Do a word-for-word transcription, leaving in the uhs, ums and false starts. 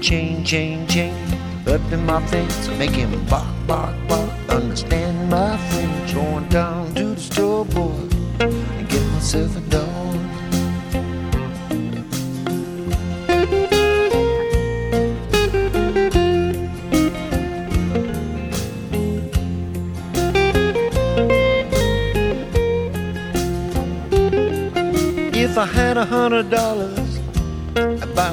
chain, chain, chain up in my fence, make him bark, bark, bark. Understand my French, going down to the store, boy, and get myself a dog. If I had a hundred dollars, I'd buy